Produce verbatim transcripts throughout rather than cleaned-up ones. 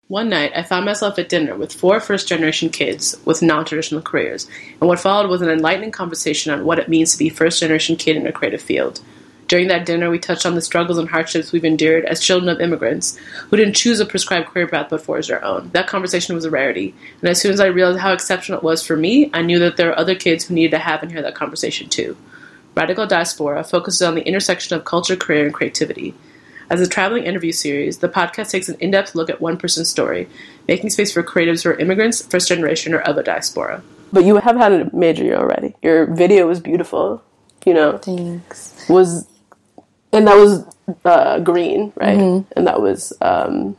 One night, I found myself at dinner with four first-generation kids with non-traditional careers, and what followed was an enlightening conversation on what it means to be a first-generation kid in a creative field. During that dinner, we touched on the struggles and hardships we've endured as children of immigrants who didn't choose a prescribed career path but forged their own. That conversation was a rarity, and as soon as I realized how exceptional it was for me, I knew that there were other kids who needed to have and hear that conversation too. Radical Diaspora focuses on the intersection of culture, career, and creativity. As a traveling interview series, the podcast takes an in-depth look at one person's story, making space for creatives who are immigrants, first generation, or of a diaspora. But you have had a major year already. Your video was beautiful, you know. Thanks. Was, and that was uh, green, right? Mm-hmm. And that was um,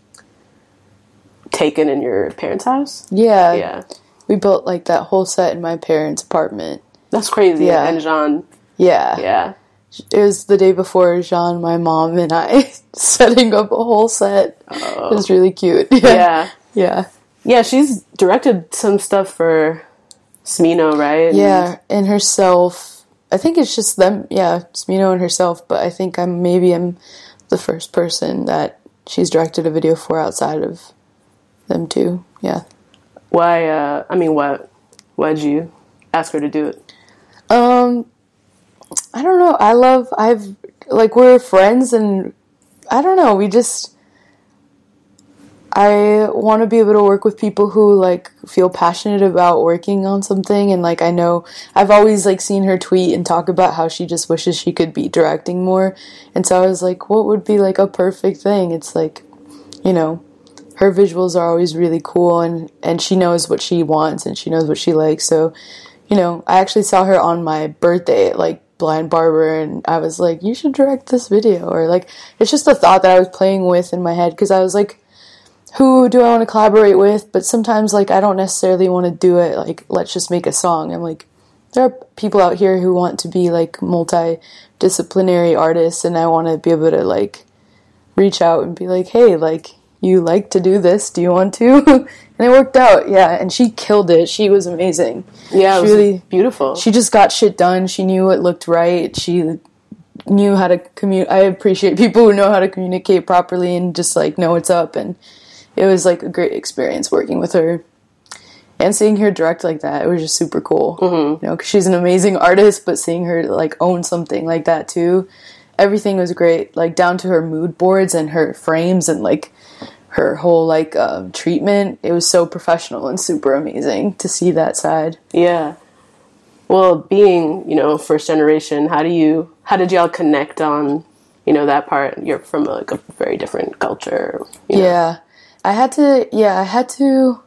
taken in your parents' house? Yeah. Yeah. We built, like, that whole set in my parents' apartment. That's crazy. Yeah. And Jean. Yeah. Yeah. It was the day before Jean, my mom, and I setting up a whole set. Oh. It was really cute. Yeah. Yeah. Yeah, she's directed some stuff for Smino, right? Yeah, and herself. I think it's just them, yeah, Smino and herself, but I think I'm maybe I'm the first person that she's directed a video for outside of them too. Yeah. Why, uh, I mean, what, why'd you ask her to do it? Um... I don't know. I love, I've, like, we're friends, and I don't know, we just, I want to be able to work with people who, like, feel passionate about working on something, and, like, I know, I've always, like, seen her tweet and talk about how she just wishes she could be directing more, and so I was like, what would be, like, a perfect thing? It's, like, you know, her visuals are always really cool, and, and she knows what she wants, and she knows what she likes, so, you know, I actually saw her on my birthday at, like, Blind Barber, and I was like, you should direct this video, or like, it's just a thought that I was playing with in my head, because I was like, who do I want to collaborate with? But sometimes, like, I don't necessarily want to do it, like, let's just make a song. I'm like, there are people out here who want to be, like, multi-disciplinary artists, and I want to be able to, like, reach out and be like, hey, like, you like to do this, do you want to? And it worked out, yeah, and she killed it. She was amazing. Yeah, it was really beautiful. She just got shit done. She knew it looked right. She knew how to communicate. I appreciate people who know how to communicate properly and just, like, know what's up, and it was, like, a great experience working with her. And seeing her direct like that, it was just super cool. Mm-hmm. You know, because she's an amazing artist, but seeing her, like, own something like that, too, everything was great, like, down to her mood boards and her frames and, like, her whole, like, um, treatment. It was so professional and super amazing to see that side. Yeah. Well, being, you know, first generation, how do you, how did y'all connect on, you know, that part? You're from, like, a very different culture. You know? Yeah. I had to, yeah, I had to,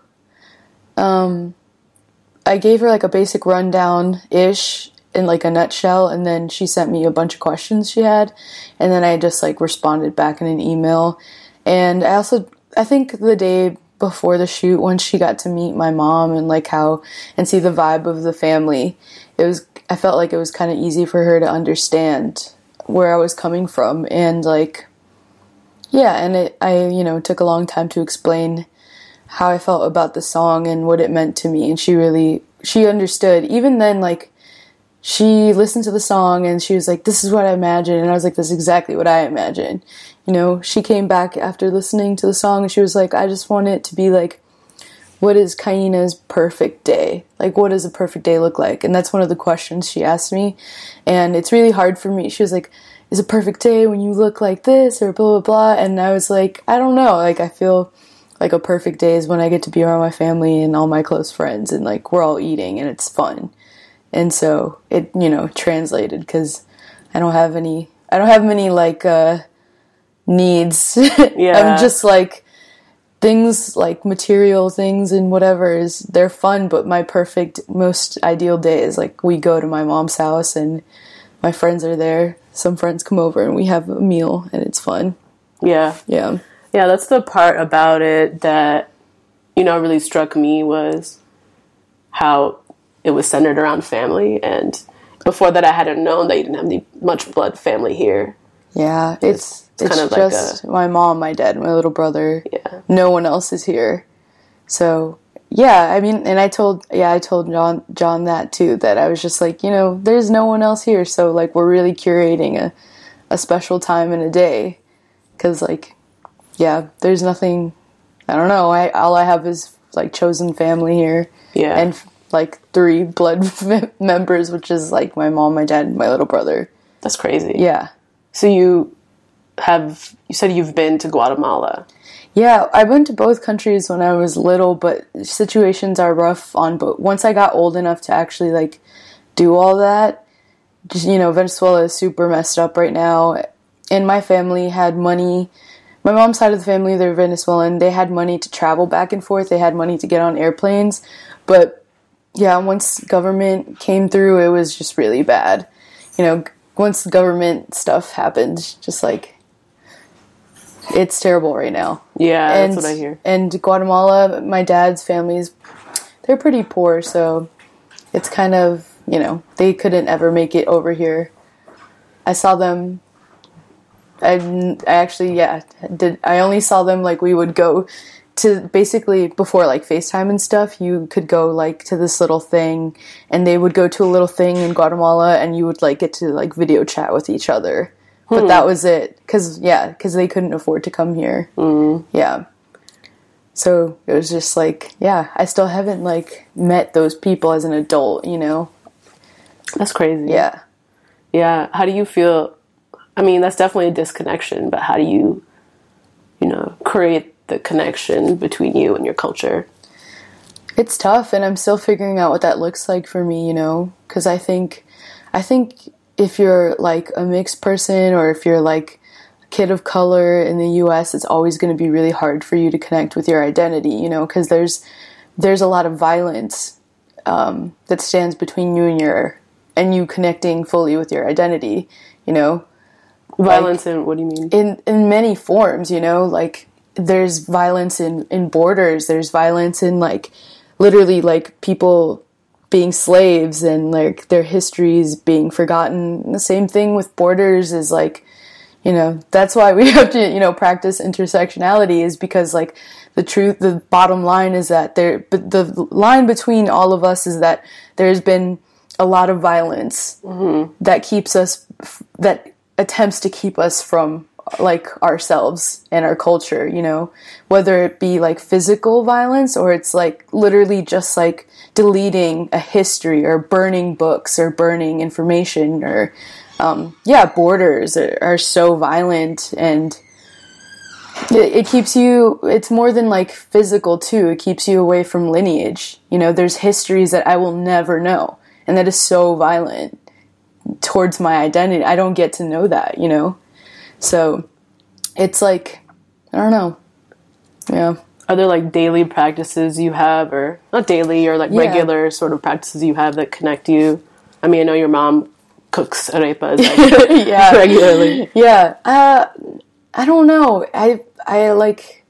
um, I gave her, like, a basic rundown-ish in, like, a nutshell, and then she sent me a bunch of questions she had, and then I just, like, responded back in an email. And I also, I think the day before the shoot, once she got to meet my mom and, like, how, and see the vibe of the family, it was, I felt like it was kind of easy for her to understand where I was coming from, and, like, yeah, and it, I, you know, took a long time to explain how I felt about the song and what it meant to me, and she really, she understood. Even then, like, she listened to the song, and she was like, this is what I imagined, and I was like, this is exactly what I imagined. You know, she came back after listening to the song, and she was like, I just want it to be, like, what is Kaina's perfect day? Like, what does a perfect day look like? And that's one of the questions she asked me, and it's really hard for me. She was like, is a perfect day when you look like this, or blah, blah, blah, and I was like, I don't know, like, I feel like a perfect day is when I get to be around my family and all my close friends, and, like, we're all eating, and it's fun. And so it, you know, translated, because I don't have any, I don't have many, like, uh, needs. Yeah. I'm just, like, things, like, material things and whatever, is, they're fun, but my perfect, most ideal day is, like, we go to my mom's house, and my friends are there. Some friends come over, and we have a meal, and it's fun. Yeah. Yeah. Yeah, that's the part about it that, you know, really struck me, was how it was centered around family, and before that I hadn't known that you didn't have any, much blood family here. Yeah, it's it's, it's kind of just like a, my mom, my dad, my little brother. Yeah. No one else is here. So, yeah, I mean, and I told, yeah, I told John, John that too, that I was just like, you know, there's no one else here, so, like, we're really curating a, a special time in a day, because, like, yeah, there's nothing, I don't know. I all I have is like chosen family here. Yeah. And like three blood members, which is like my mom, my dad, and my little brother. That's crazy. Yeah. So you have, you said you've been to Guatemala. Yeah, I went to both countries when I was little, but situations are rough on both. Once I got old enough to actually like do all that, just, you know, Venezuela is super messed up right now. And my family had money. My mom's side of the family, they're Venezuelan. They had money to travel back and forth. They had money to get on airplanes. But yeah, once government came through, it was just really bad. You know, once government stuff happened, just like, it's terrible right now. Yeah, and, that's what I hear. And Guatemala, my dad's family's, they're pretty poor, so it's kind of, you know, they couldn't ever make it over here. I saw them, I, I actually, yeah, did. I only saw them, like, we would go to, basically, before, like, FaceTime and stuff, you could go, like, to this little thing, and they would go to a little thing in Guatemala, and you would, like, get to, like, video chat with each other. But hmm. that was it. Because, yeah, because they couldn't afford to come here. Mm. Yeah. So it was just like, yeah, I still haven't, like, met those people as an adult, you know? That's crazy. Yeah. Yeah. How do you feel? I mean, that's definitely a disconnection, but how do you, you know, create the connection between you and your culture? It's tough, and I'm still figuring out what that looks like for me, you know? Because I think, I think... if you're, like, a mixed person or if you're, like, a kid of color in the U S, it's always going to be really hard for you to connect with your identity, you know, because there's there's a lot of violence um, that stands between you and your and you connecting fully with your identity, you know. Violence like, in, what do you mean? In, in many forms, you know, like, there's violence in, in borders, there's violence in, like, literally, like, people being slaves and like their histories being forgotten. And the same thing with borders is like, you know, that's why we have to, you know, practice intersectionality, is because like the truth, the bottom line is that there, but the line between all of us is that there's been a lot of violence mm-hmm. that keeps us, that attempts to keep us from like ourselves and our culture, you know, whether it be like physical violence or it's like literally just like deleting a history or burning books or burning information or um yeah borders are, are so violent, and it, it keeps you, it's more than like physical too, it keeps you away from lineage, you know. There's histories that I will never know, and that is so violent towards my identity. I don't get to know that, you know. So, it's like, I don't know. Yeah. Are there, like, daily practices you have, or, not daily, or, like, yeah. regular sort of practices you have that connect you? I mean, I know your mom cooks arepas, like, yeah. regularly. Yeah. Uh, I don't know. I, I, like,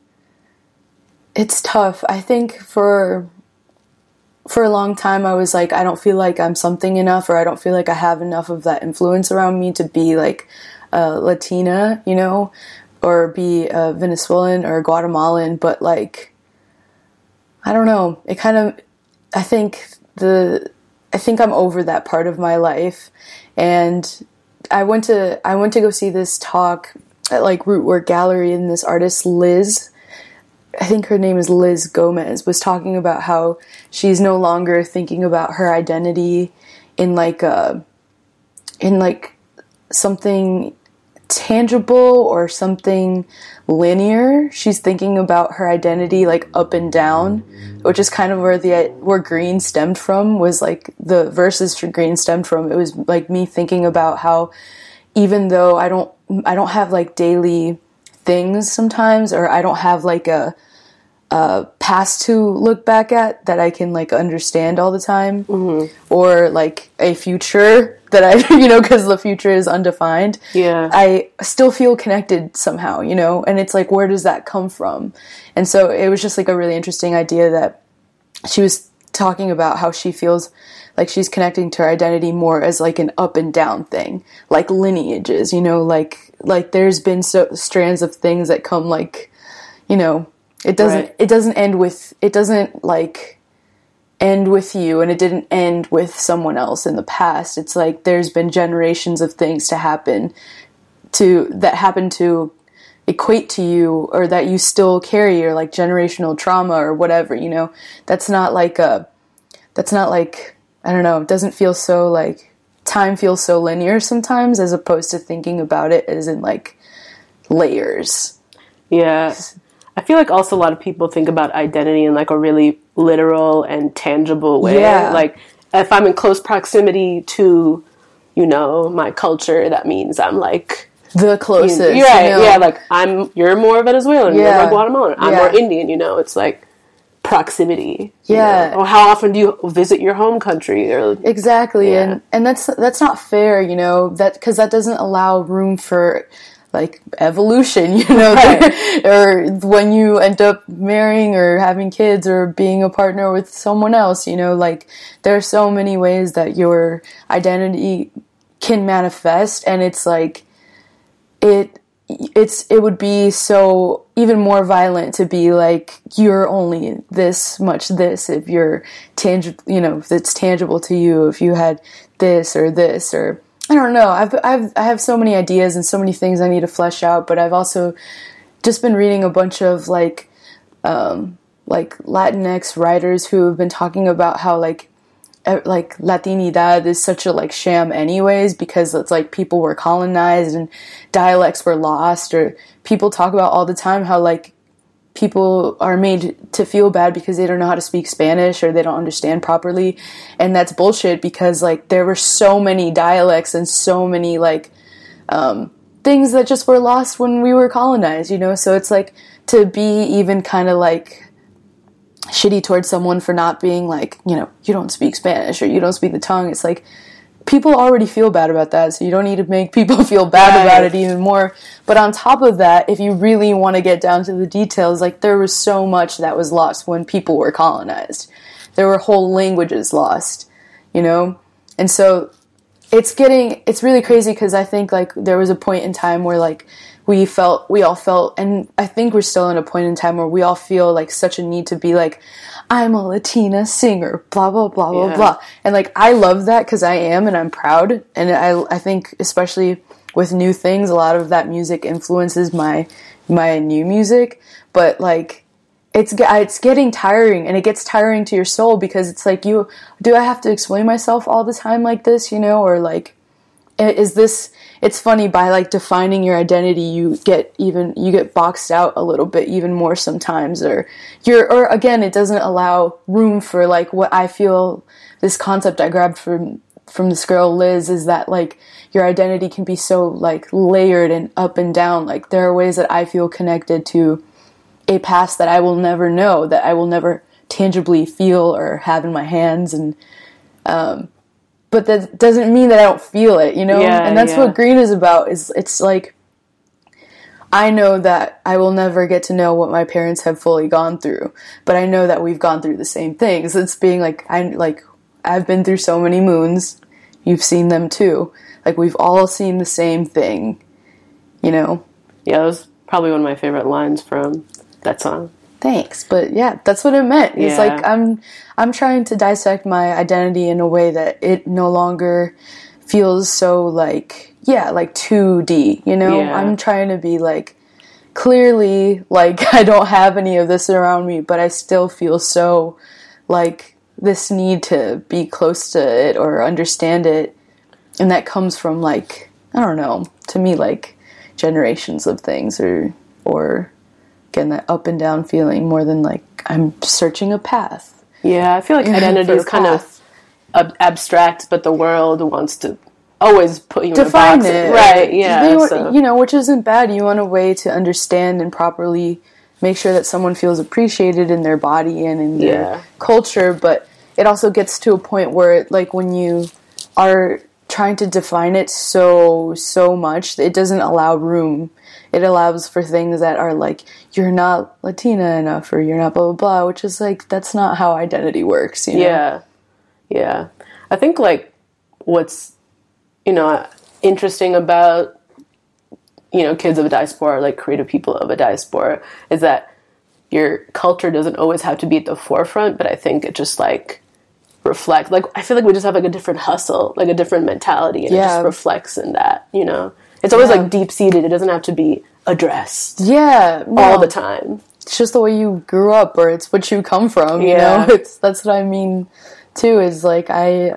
it's tough. I think for, for a long time I was like, I don't feel like I'm something enough, or I don't feel like I have enough of that influence around me to be, like, Uh, Latina, you know, or be a Venezuelan or Guatemalan, but like, I don't know, it kind of, I think the, I think I'm over that part of my life, and I went to, I went to go see this talk at like Rootwork Gallery, and this artist Liz, I think her name is Liz Gomez, was talking about how she's no longer thinking about her identity in like a, in like something tangible or something linear. She's thinking about her identity like up and down, which is kind of where the where Green stemmed from, was like the verses for Green stemmed from. It was like me thinking about how even though I don't I don't have like daily things sometimes, or I don't have like a a past to look back at that I can like understand all the time, mm-hmm. or like a future that I, you know, because the future is undefined. Yeah. I still feel connected somehow, you know, and it's like, where does that come from? And so it was just like a really interesting idea that she was talking about how she feels like she's connecting to her identity more as like an up and down thing, like lineages, you know, like, like there's been so strands of things that come like, you know, it doesn't, right. it doesn't end with, it doesn't like end with you, and it didn't end with someone else in the past. It's like there's been generations of things to happen to that happened to equate to you or that you still carry or like generational trauma or whatever, you know, that's not like a, that's not like, I don't know, it doesn't feel so like, time feels so linear sometimes as opposed to thinking about it as in like layers. Yeah. I feel like also a lot of people think about identity in like a really literal and tangible way. Yeah. Like if I'm in close proximity to, you know, my culture, that means I'm like the closest. You're right. You know? Yeah. Like I'm, you're more Venezuelan. Yeah. You're more Guatemalan. I'm yeah. more Indian. You know, it's like proximity. Yeah. You know? Or how often do you visit your home country? Or exactly. Yeah. And and that's that's not fair. You know, that because that doesn't allow room for like evolution, you know, right. or when you end up marrying or having kids or being a partner with someone else, you know, like there are so many ways that your identity can manifest, and it's like it it's it would be so even more violent to be like you're only this much this if you're tangible, you know, if it's tangible to you, if you had this or this or I don't know. I've, I've, I have so many ideas and so many things I need to flesh out, but I've also just been reading a bunch of like, um, like Latinx writers who have been talking about how like, like Latinidad is such a like sham anyways, because it's like people were colonized and dialects were lost, or people talk about all the time how like people are made to feel bad because they don't know how to speak Spanish or they don't understand properly. And that's bullshit, because like there were so many dialects and so many like um, things that just were lost when we were colonized, you know? So it's like to be even kind of like shitty towards someone for not being like, you know, you don't speak Spanish or you don't speak the tongue. It's like people already feel bad about that, so you don't need to make people feel bad right. about it even more. But on top of that, if you really want to get down to the details, like there was so much that was lost when people were colonized. There were whole languages lost, you know? And so it's getting, it's really crazy, because I think like there was a point in time where like we felt, we all felt, and I think we're still in a point in time where we all feel like such a need to be like, I'm a Latina singer, blah, blah, blah, blah, yeah. blah. And like, I love that because I am, and I'm proud. And I, I think especially with new things, a lot of that music influences my, my new music. But like, it's, it's getting tiring, and it gets tiring to your soul, because it's like, you, do I have to explain myself all the time like this, you know? Or like, is this, it's funny, by like defining your identity, you get even, you get boxed out a little bit even more sometimes, or you're, or again, it doesn't allow room for like what I feel, this concept I grabbed from, from this girl Liz, is that like your identity can be so like layered and up and down. Like there are ways that I feel connected to a past that I will never know, that I will never tangibly feel or have in my hands. And, um, but that doesn't mean that I don't feel it, you know? Yeah, and that's yeah. what Green is about, is it's like, I know that I will never get to know what my parents have fully gone through, but I know that we've gone through the same things. It's being like, I like, I've been through so many moons. You've seen them too. Like we've all seen the same thing, you know? Yeah, that was probably one of my favorite lines from that song. Thanks, but yeah, that's what it meant. It's yeah. like I'm I'm trying to dissect my identity in a way that it no longer feels so like, yeah, like two D, you know? Yeah. I'm trying to be like, clearly, like, I don't have any of this around me, but I still feel so like this need to be close to it or understand it. And that comes from like, I don't know, to me, like generations of things, or or again, that up and down feeling, more than like I'm searching a path. Yeah, I feel like identity is kind of ab- abstract, but the world wants to always put you define in a box. it, Right? Yeah, they, so. You know, which isn't bad. You want a way to understand and properly make sure that someone feels appreciated in their body and in their yeah. culture. But it also gets to a point where, like, when you are trying to define it so so much, it doesn't allow room. It allows for things that are like, you're not Latina enough, or you're not blah, blah, blah, which is like, that's not how identity works, you know? Yeah. Yeah. I think, like, what's, you know, interesting about, you know, kids of a diaspora, like creative people of a diaspora, is that your culture doesn't always have to be at the forefront, but I think it just, like, reflects. Like, I feel like we just have, like, a different hustle, like, a different mentality, and Yeah. it just reflects in that, you know? It's always, Yeah. like, deep-seated. It doesn't have to be addressed. Yeah. No. All the time. It's just the way you grew up, or it's what you come from, you Yeah. know? It's that's what I mean, too, is, like, I,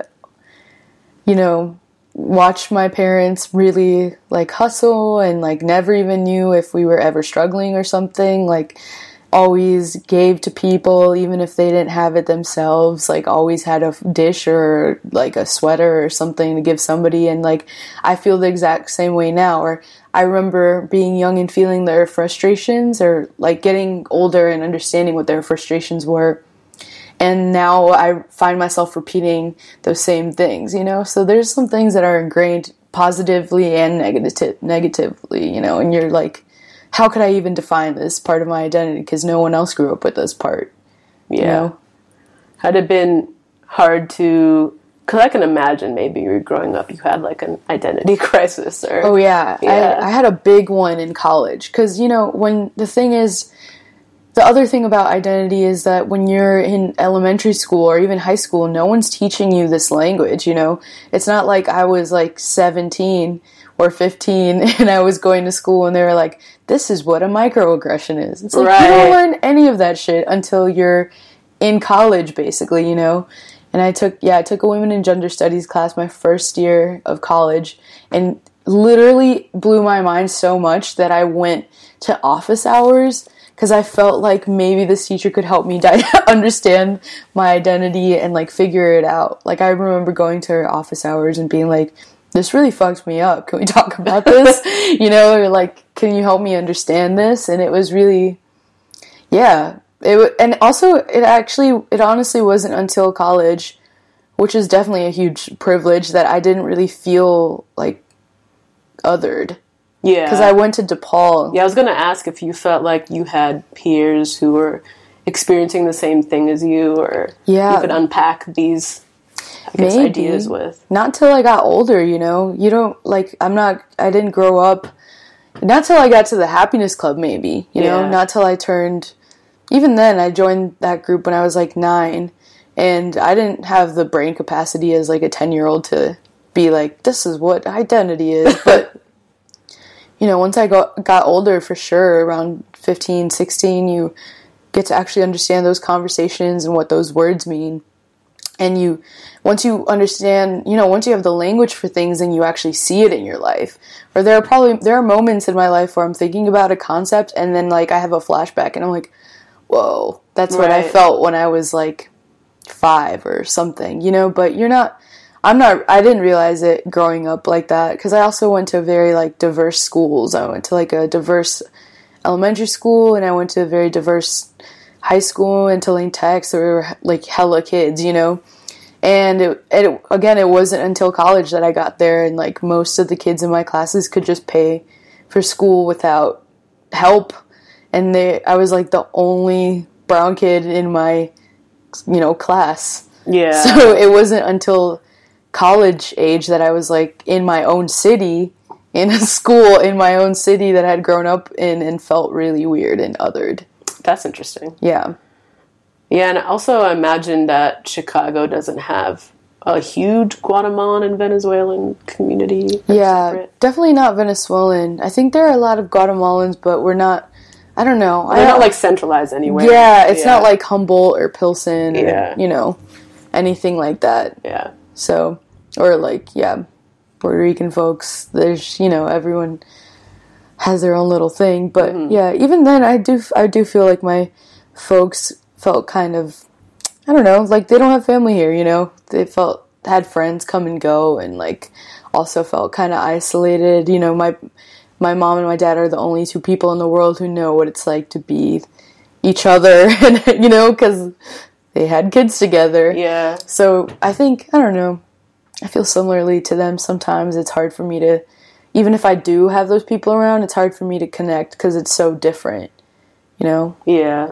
you know, watched my parents really, like, hustle and, like, never even knew if we were ever struggling or something, like, always gave to people, even if they didn't have it themselves, like, always had a dish or, like, a sweater or something to give somebody, and, like, I feel the exact same way now, or I remember being young and feeling their frustrations, or, like, getting older and understanding what their frustrations were, and now I find myself repeating those same things, you know, so there's some things that are ingrained positively and negative negatively, you know, and you're like, how could I even define this part of my identity? Because no one else grew up with this part. Yeah. You know? Had it been hard to... Because I can imagine maybe you were growing up, you had, like, an identity crisis. Or Oh, yeah. yeah. I, I had a big one in college. Because, you know, when... The thing is... The other thing about identity is that when you're in elementary school or even high school, no one's teaching you this language, you know? It's not like I was, like, seventeen... or fifteen, and I was going to school, and they were like, this is what a microaggression is. It's like, right. You don't learn any of that shit until you're in college, basically, you know? And I took, yeah, I took a women and gender studies class my first year of college, and literally blew my mind so much that I went to office hours, because I felt like maybe this teacher could help me di- understand my identity and, like, figure it out. Like, I remember going to her office hours and being like, this really fucked me up. Can we talk about this? You know, or like, can you help me understand this? And it was really, yeah. It w- and also, it actually, it honestly wasn't until college, which is definitely a huge privilege, that I didn't really feel, like, othered. Yeah. Because I went to DePaul. Yeah, I was going to ask if you felt like you had peers who were experiencing the same thing as you, or Yeah. you could unpack these... I guess Maybe. ideas with. Not till I got older, you know? You don't, like, I'm not, I didn't grow up, not till I got to the Happiness Club, maybe, you know? Yeah. Not till I turned, even then, I joined that group when I was, like, nine, and I didn't have the brain capacity as, like, a ten-year-old to be like, this is what identity is, but, you know, once I got, got older, for sure, around fifteen, sixteen, you get to actually understand those conversations and what those words mean. And you, once you understand, you know, once you have the language for things and you actually see it in your life, or there are probably, there are moments in my life where I'm thinking about a concept and then, like, I have a flashback and I'm like, whoa, that's what I Right. felt when I was, like, five or something, you know, but you're not, I'm not, I didn't realize it growing up like that, because I also went to very, like, diverse schools. I went to, like, a diverse elementary school, and I went to a very diverse high school in Tulane Tech, so we were, like, hella kids, you know, and it, it, again, it wasn't until college that I got there, and, like, most of the kids in my classes could just pay for school without help, and they, I was, like, the only brown kid in my, you know, class. Yeah. So it wasn't until college age that I was, like, in my own city, in a school in my own city that I had grown up in, and felt really weird and othered. That's interesting. Yeah. Yeah, and also I imagine that Chicago doesn't have a huge Guatemalan and Venezuelan community. Yeah, separate. definitely not Venezuelan. I think there are a lot of Guatemalans, but we're not, I don't know. They're I not, like, centralized anywhere. Yeah, it's Yeah. not like Humboldt or Pilsen or, Yeah. you know, anything like that. Yeah. So, or, like, yeah, Puerto Rican folks, there's, you know, everyone has their own little thing. But, Mm-hmm. yeah, even then, I do, I do feel like my folks felt kind of, I don't know, like, they don't have family here, you know? They felt, had friends come and go, and, like, also felt kind of isolated. You know, my my mom and my dad are the only two people in the world who know what it's like to be each other, and, you know, because they had kids together. Yeah. So I think, I don't know, I feel similarly to them. Sometimes it's hard for me to, even if I do have those people around, it's hard for me to connect because it's so different, you know? Yeah.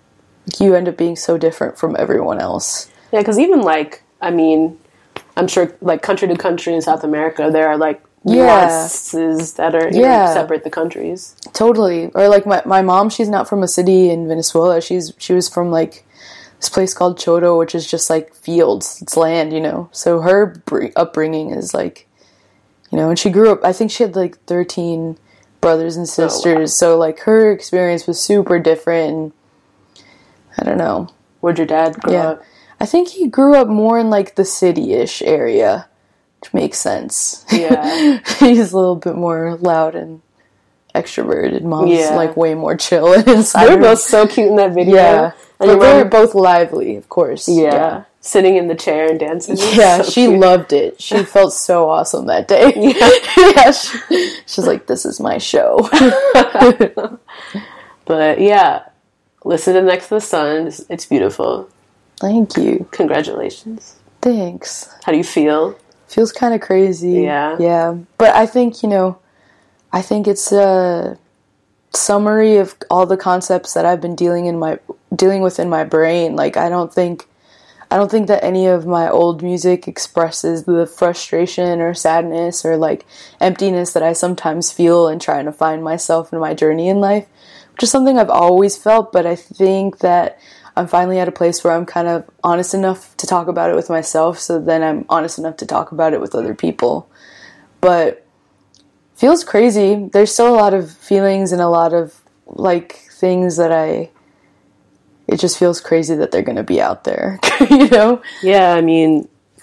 You end up being so different from everyone else. Yeah, because even, like, I mean, I'm sure, like, country to country in South America, there are, like, Yeah. nuances that are, you Yeah. know, separate the countries. Totally. Or, like, my, my mom, she's not from a city in Venezuela. She's She was from, like, this place called Choto, which is just, like, fields. It's land, you know? So her br- upbringing is, like, you know, and she grew up, I think she had, like, thirteen brothers and sisters. Oh, wow. So, like, her experience was super different. And I don't know. Where'd your dad grow yeah. up? I think he grew up more in, like, the city-ish area, which makes sense. Yeah. He's a little bit more loud and extroverted. Mom's, yeah. like, way more chill inside. They're both so cute in that video. Yeah. And but they're both lively, of course. Yeah. yeah. Sitting in the chair and dancing. Yeah, so she cute. loved it. She felt so awesome that day. Yeah. yeah she, she's like, this is my show. But, yeah. Listen to Next to the Sun. It's, it's beautiful. Thank you. Congratulations. Thanks. How do you feel? Feels kind of crazy. Yeah. Yeah. But I think, you know, I think it's a summary of all the concepts that I've been dealing in my dealing with in my brain. Like, I don't think I don't think that any of my old music expresses the frustration or sadness or, like, emptiness that I sometimes feel in trying to find myself in my journey in life, which is something I've always felt, but I think that I'm finally at a place where I'm kind of honest enough to talk about it with myself, so then I'm honest enough to talk about it with other people. But feels crazy. There's still a lot of feelings and a lot of, like, things that I... It just feels crazy that they're going to be out there, you know? Yeah, I mean,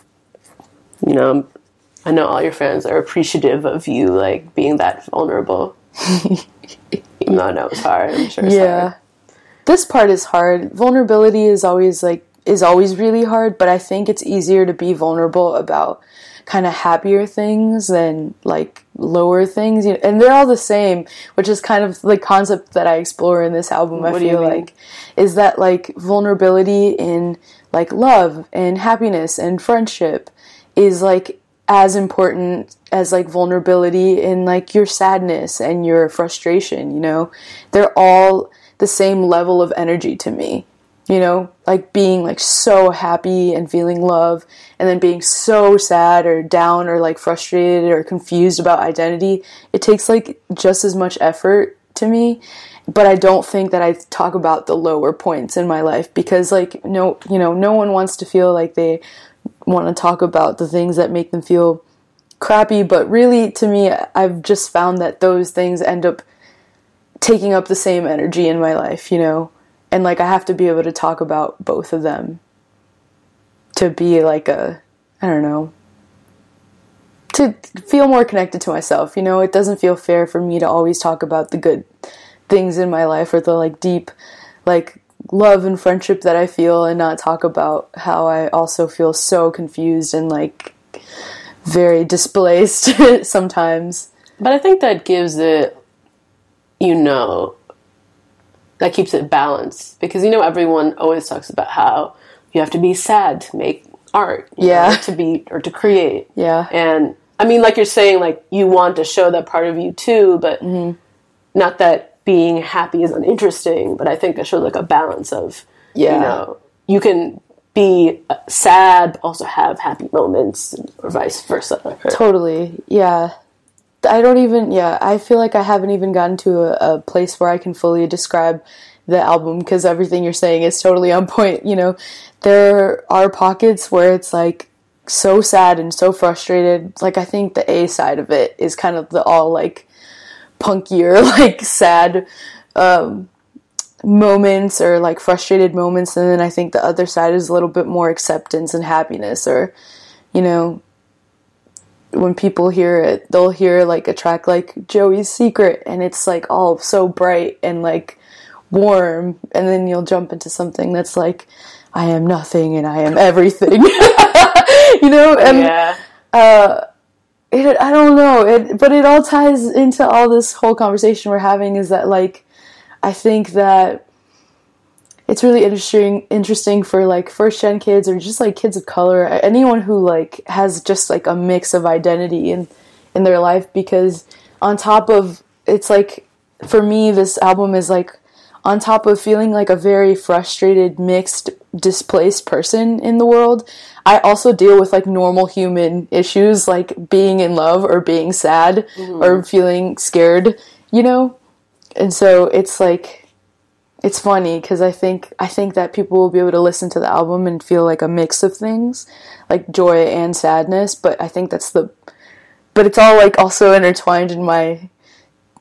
you know, I know all your friends are appreciative of you, like, being that vulnerable. Even though I know it's hard, I'm sure it's yeah. hard. This part is hard. Vulnerability is always, like, is always really hard, but I think it's easier to be vulnerable about kind of happier things than, like, lower things. And they're all the same, which is kind of the concept that I explore in this album, what I feel like. Is that, like, vulnerability in, like, love and happiness and friendship is, like, as important as, like, vulnerability in, like, your sadness and your frustration, you know? They're all the same level of energy to me. You know, like being, like, so happy and feeling love, and then being so sad or down or, like, frustrated or confused about identity. It takes, like, just as much effort to me, but I don't think that I talk about the lower points in my life because, like, no, you know, no one wants to feel like they want to talk about the things that make them feel crappy, but really, to me, I've just found that those things end up taking up the same energy in my life, you know? And, like, I have to be able to talk about both of them to be, like, a, I don't know, to feel more connected to myself, you know? It doesn't feel fair for me to always talk about the good things in my life or the, like, deep, like, love and friendship that I feel and not talk about how I also feel so confused and, like, very displaced sometimes. But I think that gives it, you know... that keeps it balanced, because, you know, everyone always talks about how you have to be sad to make art, you yeah, know, to be, or to create. Yeah. And, I mean, like you're saying, like, you want to show that part of you too, but mm-hmm. not that being happy is uninteresting, but I think it shows, like, a balance of, yeah. you know, you can be sad, but also have happy moments, or vice versa. Totally, yeah. I don't even, yeah, I feel like I haven't even gotten to a, a place where I can fully describe the album, because everything you're saying is totally on point, you know. There are pockets where it's, like, so sad and so frustrated. Like, I think the A side of it is kind of the all, like, punkier, like, sad um, moments or, like, frustrated moments, and then I think the other side is a little bit more acceptance and happiness, or, you know, when people hear it, they'll hear, like, a track like Joey's Secret, and it's, like, all so bright and, like, warm, and then you'll jump into something that's like, I am nothing and I am everything. You know? And, yeah. uh, it, I don't know, it, but it all ties into all this whole conversation we're having, is that, like, I think that it's really interesting interesting for, like, first-gen kids or just, like, kids of color, anyone who, like, has just, like, a mix of identity in, in their life, because on top of, it's, like, for me, this album is, like, on top of feeling like a very frustrated, mixed, displaced person in the world, I also deal with, like, normal human issues, like being in love or being sad mm-hmm. or feeling scared, you know? And so it's, like... It's funny, because I think I think that people will be able to listen to the album and feel, like, a mix of things, like joy and sadness, but I think that's the... But it's all, like, also intertwined in my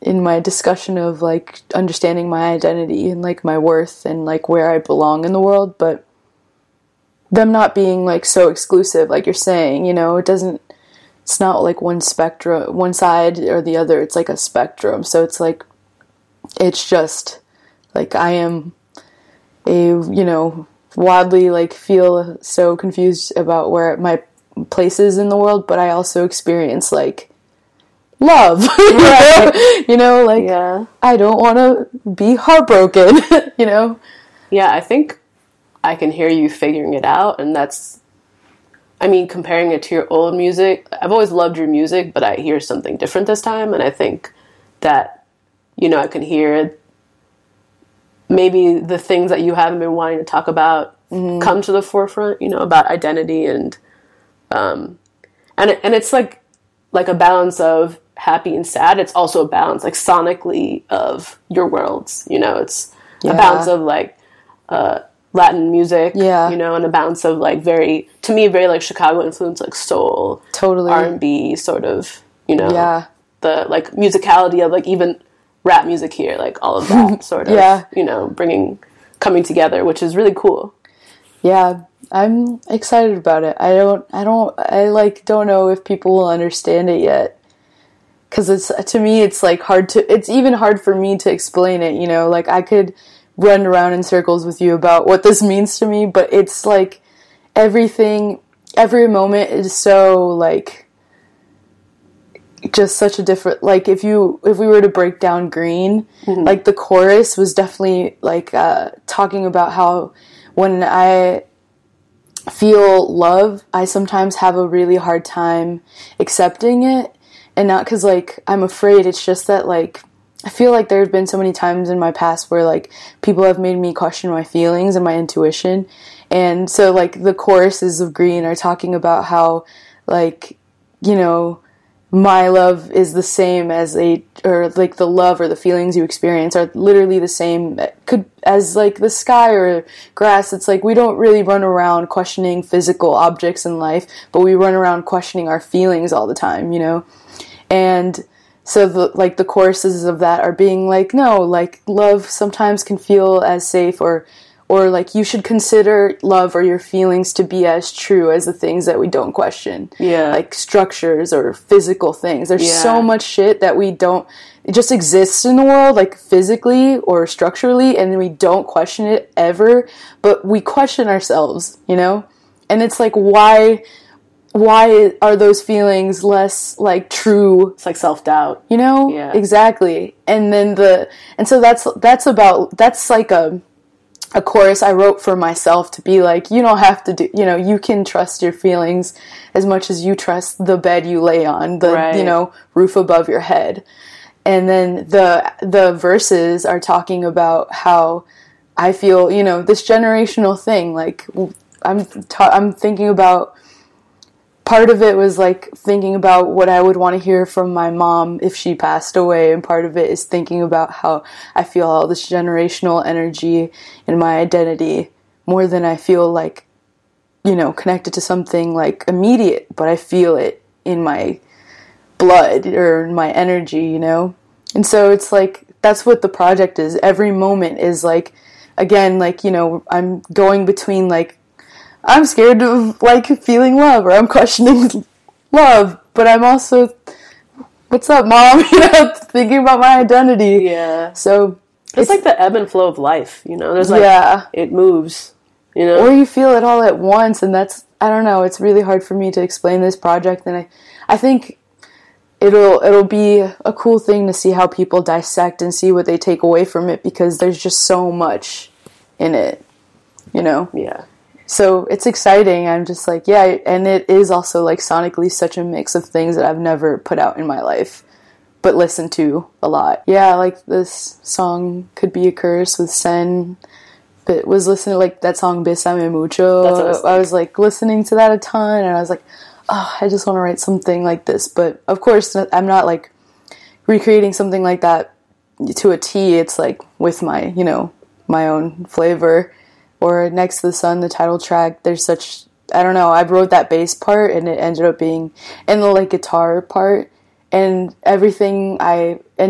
in my discussion of like understanding my identity and like my worth and like where I belong in the world, but them not being like so exclusive, like you're saying, you know, it doesn't, it's not like one spectrum, one side or the other, it's like a spectrum. So it's like, it's just like I am a, you know, wildly like feel so confused about where my place is in the world, but I also experience like love, you, know? You know, like yeah. I don't want to be heartbroken, you know? Yeah, I think I can hear you figuring it out, and that's, I mean, comparing it to your old music, I've always loved your music, but I hear something different this time, and I think that, you know, I can hear maybe the things that you haven't been wanting to talk about mm-hmm. come to the forefront, you know, about identity and, um, and, and it's like, like a balance of happy and sad. It's also a balance, like sonically, of your worlds, you know, it's yeah. a balance of like, uh, Latin music, yeah. you know, and a balance of like very, to me, very like Chicago influence, like soul, totally R and B sort of, you know, yeah. the like musicality of like even rap music here, like all of that sort of, yeah. you know, bringing, coming together, which is really cool. Yeah, I'm excited about it. I don't, I don't, I like don't know if people will understand it yet. Cause it's, to me, it's like hard to, it's even hard for me to explain it, you know, like I could run around in circles with you about what this means to me, but it's like everything, every moment is so like just such a different, like if you if we were to break down Green, mm-hmm. like the chorus was definitely like uh talking about how when I feel love, I sometimes have a really hard time accepting it, and not because like I'm afraid, it's just that like I feel like there have been so many times in my past where, like, people have made me question my feelings and my intuition. And so, like, the choruses of Green are talking about how, like, you know, my love is the same as a, or, like, the love or the feelings you experience are literally the same could as, like, the sky or grass. It's like we don't really run around questioning physical objects in life, but we run around questioning our feelings all the time, you know? And so, the, like, the choruses of that are being like, no, like, love sometimes can feel as safe, or, or, like, you should consider love or your feelings to be as true as the things that we don't question. Yeah. Like, structures or physical things. There's yeah. so much shit that we don't, it just exists in the world, like, physically or structurally, and we don't question it ever, but we question ourselves, you know? And it's like, why... why are those feelings less, like, true? It's like self-doubt. You know? Yeah. Exactly. And then the, and so that's, that's about, that's like a, a chorus I wrote for myself to be like, you don't have to do, you know, you can trust your feelings as much as you trust the bed you lay on, the, right. you know, roof above your head. And then the, the verses are talking about how I feel, you know, this generational thing, like, I'm, ta- I'm thinking about, part of it was, like, thinking about what I would want to hear from my mom if she passed away, and part of it is thinking about how I feel all this generational energy in my identity more than I feel, like, you know, connected to something, like, immediate, but I feel it in my blood or my energy, you know? And so it's, like, that's what the project is. Every moment is, like, again, like, you know, I'm going between, like, I'm scared of, like, feeling love, or I'm questioning love, but I'm also, what's up, Mom? You know, thinking about my identity. Yeah. So, it's, it's like the ebb and flow of life, you know? There's, like, yeah. it moves, you know? Or you feel it all at once, and that's, I don't know, it's really hard for me to explain this project, and I, I think it'll, it'll be a cool thing to see how people dissect and see what they take away from it, because there's just so much in it, you know? Yeah. So it's exciting. I'm just like, yeah, and it is also, like, sonically such a mix of things that I've never put out in my life, but listened to a lot. Yeah, like, this song Could Be a Curse with Sen, but was listening to, like, that song Besame Mucho. That's what I was, I was, like, listening to that a ton, and I was like, oh, I just want to write something like this. But, of course, I'm not, like, recreating something like that to a T. It's, like, with my, you know, my own flavor. Or Next to the Sun, the title track, there's such, I don't know, I wrote that bass part, and it ended up being, and the, like, guitar part, and everything I end up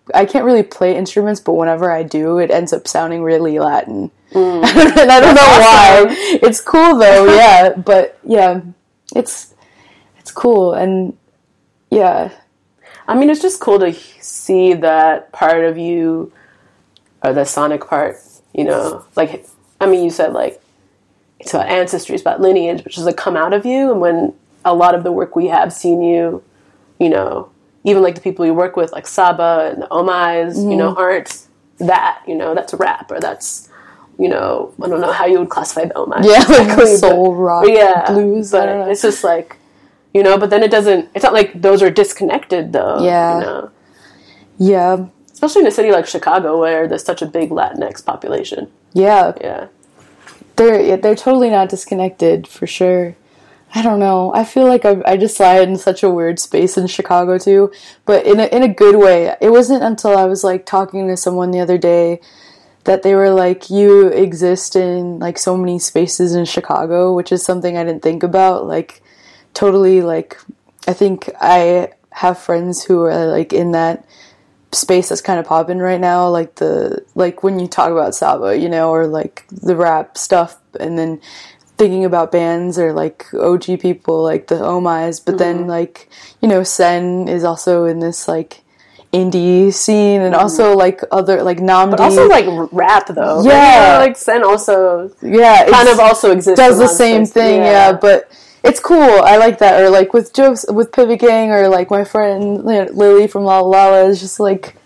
I can't really play instruments, but whenever I do, it ends up sounding really Latin. Mm. And I don't That's know awesome. why. It's cool though, yeah. But yeah, it's it's cool, and yeah. I mean, it's just cool to see that part of you, or the sonic part. You know, like I mean, you said like it's about ancestry, it's about lineage, which is like come out of you, and when a lot of the work we have seen you, you know, even like the people you work with, like Saba and the Omais, mm-hmm. you know, aren't that, you know, that's rap, or that's, you know, I don't know how you would classify the Omais. Yeah, exactly, like soul, but, rock, yeah, blues. But it's just like, you know, but then it doesn't, it's not like those are disconnected though. Yeah. You know? Yeah. Especially in a city like Chicago where there's such a big Latinx population. Yeah. Yeah. They're, they're totally not disconnected, for sure. I don't know. I feel like I, I just slide in such a weird space in Chicago too, but in a, in a good way. It wasn't until I was like talking to someone the other day that they were like, you exist in like so many spaces in Chicago, which is something I didn't think about. Like totally like, I think I have friends who are like in that space that's kind of popping right now. Like the, like when you talk about Saba, you know, or like the rap stuff, and then thinking about bands or like O G people like the Omais, but mm-hmm. then like, you know, Sen is also in this like indie scene, and mm-hmm. also like other like Namdi, but also like rap though. Yeah, like, you know, like Sen also yeah kind of also exists. Does the same thing, yeah. yeah. But it's cool. I like that. Or like with Joe, with Pivot Gang, or like my friend Lily from Lala Lala is just like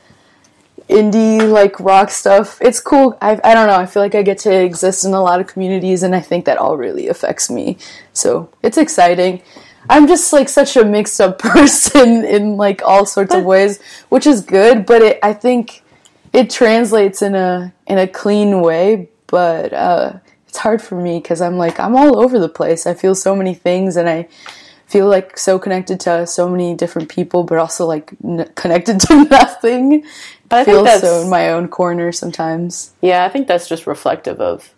indie like rock stuff. It's cool. I I don't know. I feel like I get to exist in a lot of communities, and I think that all really affects me. So it's exciting. I'm just like such a mixed up person in like all sorts of ways, which is good. But it, I think it translates in a in a clean way. But uh, it's hard for me because I'm like I'm all over the place. I feel so many things, and I feel like so connected to so many different people, but also like n- connected to nothing. I feel so in my own corner sometimes. Yeah, I think that's just reflective of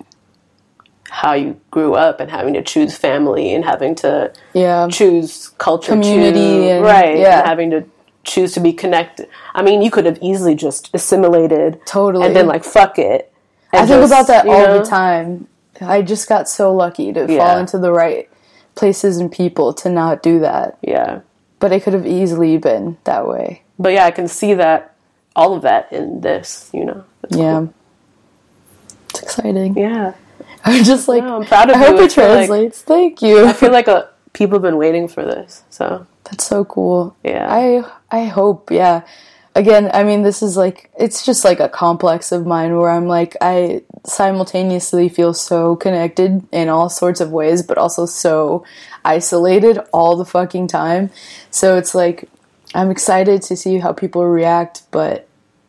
how you grew up and having to choose family and having to yeah. choose culture, community, too, and, right? Yeah. And having to choose to be connected. I mean, you could have easily just assimilated, totally, and then like fuck it. I think just, about that all know? the time. I just got so lucky to yeah. fall into the right places and people to not do that. Yeah, but it could have easily been that way. But yeah, I can see that. All of that in this, you know. That's yeah. Cool. It's exciting. Yeah. I'm just like, no, I'm proud of I you. hope it translates. Like, Thank you. I feel like a, people have been waiting for this, so. That's so cool. Yeah. I I hope, yeah. Again, I mean, this is like, it's just like a complex of mine where I'm like, I simultaneously feel so connected in all sorts of ways, but also so isolated all the fucking time. So it's like, I'm excited to see how people react, but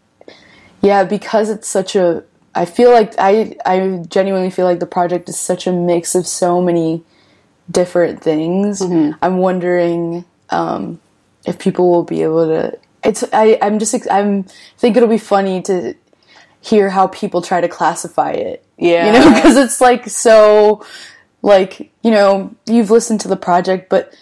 yeah, because it's such a, I feel like, I, I genuinely feel like the project is such a mix of so many different things. Mm-hmm. I'm wondering um, if people will be able to, it's, I, I'm just, I'm, I think it'll be funny to hear how people try to classify it. Yeah. You know, because it's like so, like, you know, you've listened to the project, but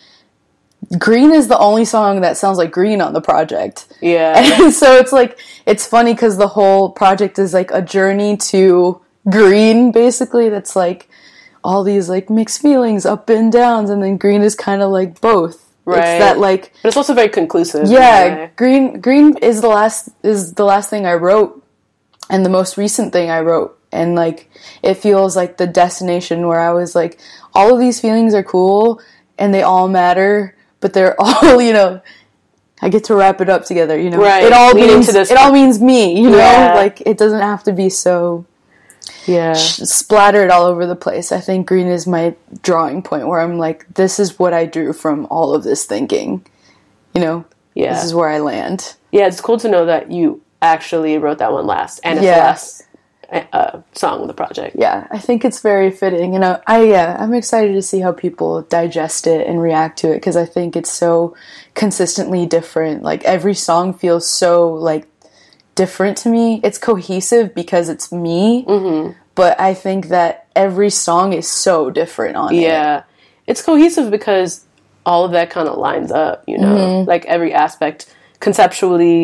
Green is the only song that sounds like Green on the project. Yeah. And so it's like, it's funny because the whole project is like a journey to Green, basically, that's like all these like mixed feelings, up and downs, and then Green is kind of like both. Right. It's that like, but it's also very conclusive. Yeah, Green Green is the last is the last thing I wrote, and the most recent thing I wrote, and like it feels like the destination where I was like, all of these feelings are cool and they all matter. But they're all, you know, I get to wrap it up together, you know. Right. It all Leading means to this it all means me, you know. Yeah. Like it doesn't have to be so yeah sh- splattered all over the place. I think Green is my drawing point where I'm like, this is what I drew from all of this thinking, you know. Yeah. This is where I land. Yeah, it's cool to know that you actually wrote that one last, and it's yeah. the last uh, song of the project. Yeah, I think it's very fitting, and I, I yeah, I'm excited to see how people digest it and react to it, because I think it's so consistently different. Like every song feels so like different to me. It's cohesive because it's me, mm-hmm. but I think that every song is so different on yeah. it. Yeah, it's cohesive because all of that kind of lines up, you know, mm-hmm. like every aspect conceptually,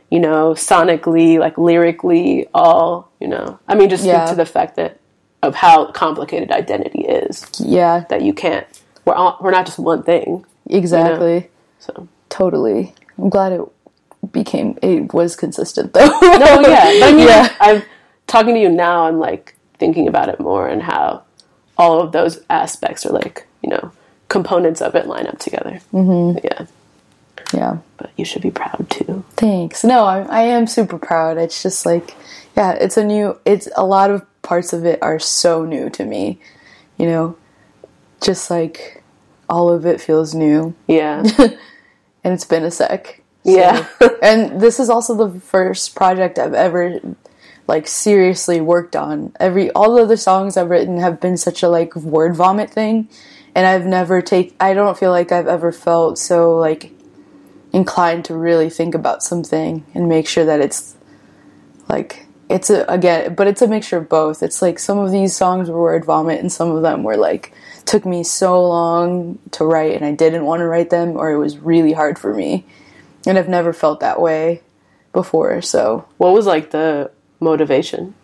you know, sonically, like lyrically, all, you know. I mean, just speak Yeah. to the fact that of how complicated identity is. Yeah, That you can't. We're all, we're not just one thing. exactly. You know? So Totally. I'm glad it became, it was consistent though. no, yeah. But I mean, Yeah. I'm talking to you now. I'm like thinking about it more and how all of those aspects are like, you know, components of it line up together. Mm-hmm. Yeah. Yeah. But you should be proud too. Thanks. No, I, I am super proud. It's just like, yeah, it's a new, it's a lot of parts of it are so new to me, you know, just like all of it feels new. Yeah. And it's been a sec. So. Yeah. And this is also the first project I've ever like seriously worked on. Every all the other songs I've written have been such a like word vomit thing, and I've never take I don't feel like I've ever felt so like inclined to really think about something and make sure that it's like it's a again but it's a mixture of both. It's like some of these songs were word vomit and some of them were like took me so long to write and I didn't want to write them, or it was really hard for me. And I've never felt that way before, so What was like the motivation?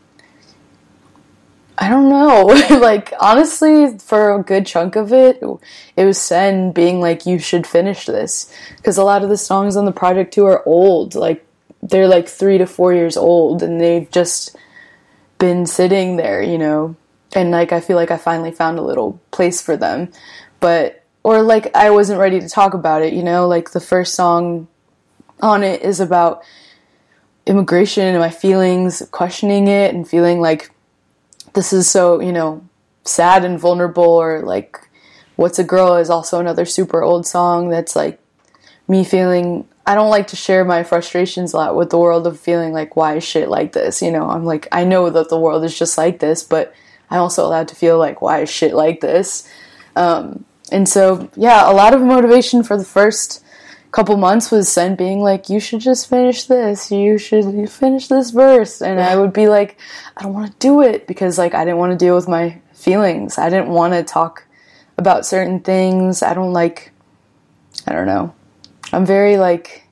I don't know. Like, honestly, for a good chunk of it, it was Sen being like, you should finish this. Because a lot of the songs on the project too are old. Like, they're like three to four years old, and they've just been sitting there, you know. And, like, I feel like I finally found a little place for them. But, or, like, I wasn't ready to talk about it, you know. Like, the first song on it is about immigration and my feelings, questioning it, and feeling like this is so, you know, sad and vulnerable, or like What's a Girl is also another super old song that's like me feeling, I don't like to share my frustrations a lot with the world of feeling like, why is shit like this? You know, I'm like, I know that the world is just like this, but I'm also allowed to feel like, why is shit like this? Um, and so, yeah, a lot of motivation for the first couple months was Sen being like, you should just finish this, you should finish this verse, and I would be like, I don't want to do it, because like I didn't want to deal with my feelings, I didn't want to talk about certain things, I don't like, I don't know, I'm very like,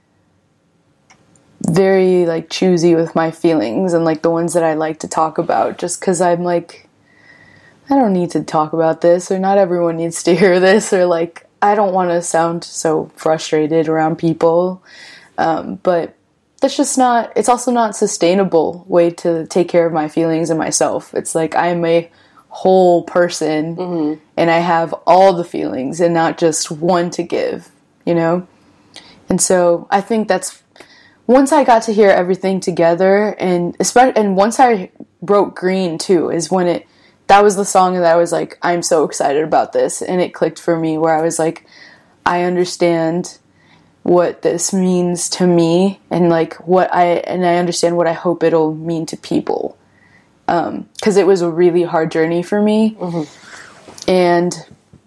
very like choosy with my feelings, and like the ones that I like to talk about, just because I'm like, I don't need to talk about this, or not everyone needs to hear this, or like, I don't want to sound so frustrated around people, um, but that's just not, it's also not a sustainable way to take care of my feelings and myself. It's like I'm a whole person, mm-hmm. and I have all the feelings and not just one to give, you know? And so I think that's, once I got to hear everything together, and especially, and once I wrote Green too, is when it, that was the song that I was like, I'm so excited about this. And it clicked for me where I was like, I understand what this means to me, and like what I, and I understand what I hope it'll mean to people. Um, 'cause it was a really hard journey for me. Mm-hmm. And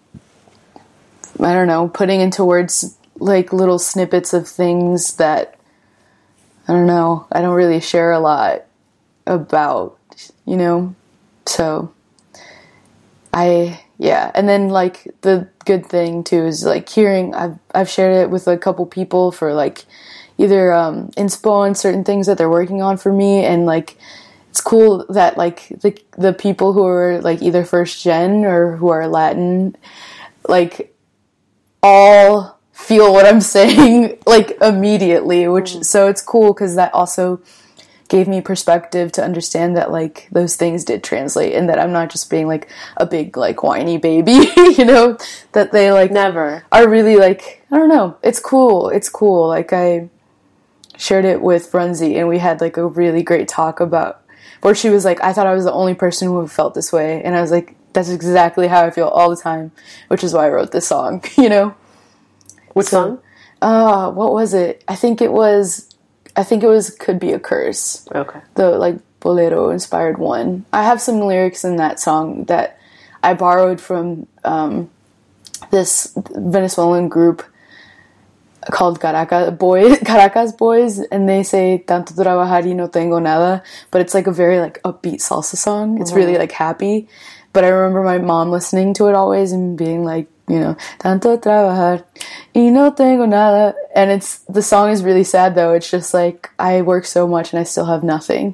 I don't know, putting into words like little snippets of things that, I don't know, I don't really share a lot about, you know? So I, yeah. And then like the good thing too is like hearing, I've, I've shared it with a couple people for like either, um, inspo on certain things that they're working on for me. And like, it's cool that like the, the people who are like either first gen or who are Latin, like all feel what I'm saying like immediately, which, mm. so it's cool. 'Cause that also gave me perspective to understand that like those things did translate, and that I'm not just being like a big like whiny baby, you know, that they like never are really like, I don't know, it's cool, it's cool. Like I shared it with Runzi, and we had like a really great talk about where she was like, I thought I was the only person who felt this way, and I was like, that's exactly how I feel all the time, which is why I wrote this song, you know. What so, song? Uh, what was it? I think it was I think it was Could Be a Curse. Okay. The, like, bolero-inspired one. I have some lyrics in that song that I borrowed from um, this Venezuelan group called Caracas Boys, Caracas Boys, and they say, Tanto trabajar y no tengo nada, but it's, like, a very, like, upbeat salsa song. It's mm-hmm. really, like, happy. But I remember my mom listening to it always and being like, you know, tanto trabajar y no tengo nada. And it's, the song is really sad though. It's just like, I work so much and I still have nothing.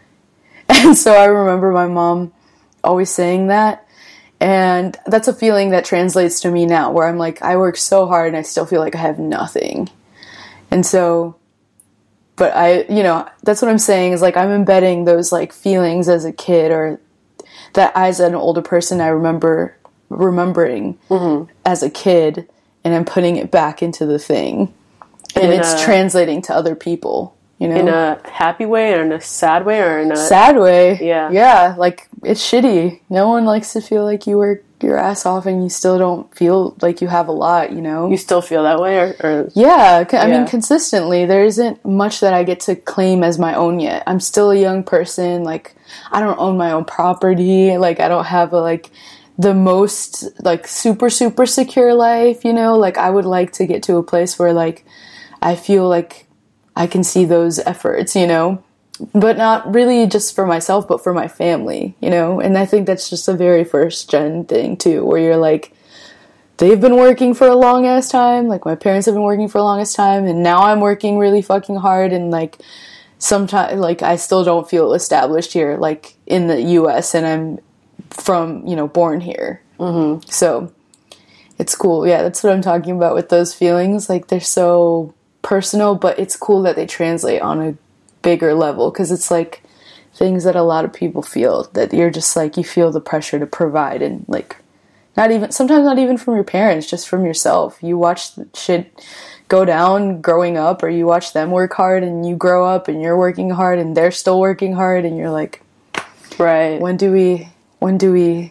And so I remember my mom always saying that. And that's a feeling that translates to me now, where I'm like, I work so hard and I still feel like I have nothing. And so, but I, you know, that's what I'm saying is like, I'm embedding those like feelings as a kid, or that as an older person, I remember remembering mm-hmm. as a kid, and I'm putting it back into the thing, and in it's a, translating to other people, you know, in a happy way or in a sad way or in a sad way. Yeah. Yeah. Like, it's shitty. No one likes to feel like you work your ass off and you still don't feel like you have a lot, you know? You still feel that way? Or, or yeah. I yeah. mean, consistently, there isn't much that I get to claim as my own yet. I'm still a young person. Like, I don't own my own property. Like, I don't have a, like, the most, like, super, super secure life, you know? Like, I would like to get to a place where, like, I feel like I can see those efforts, you know? But not really just for myself, but for my family, you know? And I think that's just a very first gen thing, too, where you're like, they've been working for a long ass time, like, my parents have been working for a longest time, and now I'm working really fucking hard, and, like, sometimes, like, I still don't feel established here, like, in the U S, and I'm from, you know, born here. Mm-hmm. So, it's cool. Yeah, that's what I'm talking about with those feelings. Like, they're so personal, but it's cool that they translate on a bigger level, because it's like things that a lot of people feel, that you're just like, you feel the pressure to provide, and like, not even, sometimes not even from your parents, just from yourself. You watch shit go down growing up, or you watch them work hard, and you grow up and you're working hard and they're still working hard, and you're like, right, when do we when do we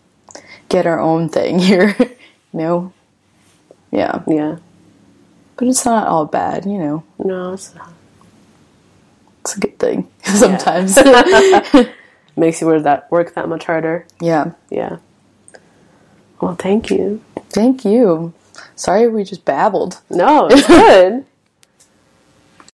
get our own thing here? You know? Yeah. Yeah. But it's not all bad, you know. No, it's not. It's a good thing sometimes. Yeah. Makes you work that work that much harder. Yeah. Yeah. Well, thank you. Thank you. Sorry we just babbled. No, it's good.